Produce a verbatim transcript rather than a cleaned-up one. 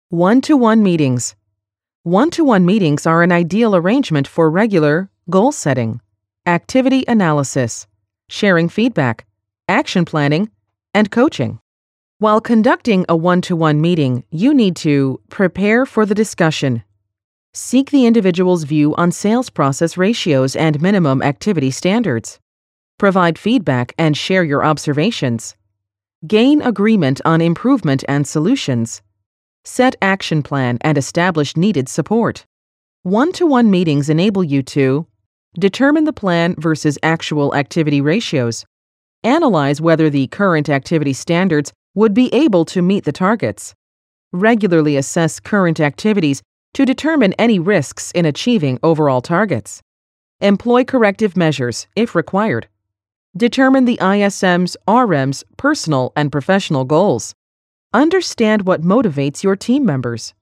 One-to-one meetings. One-to-one meetings are an ideal arrangement for regular goal setting, activity analysis, sharing feedback, action planning, and coaching. While conducting a one-to-one meeting, you need to prepare for the discussion. Seek the individual's view on sales process ratios and minimum activity standards. Provide feedback and share your observations. Gain agreement on improvement and solutions. Set action plan and establish needed support. One-to-one meetings enable you to determine the plan versus actual activity ratios. Analyze whether the current activity standards would be able to meet the targets. Regularly assess current activities to determine any risks in achieving overall targets. Employ corrective measures if required. Determine the I S M's R M's personal and professional goals. Understand what motivates your team members.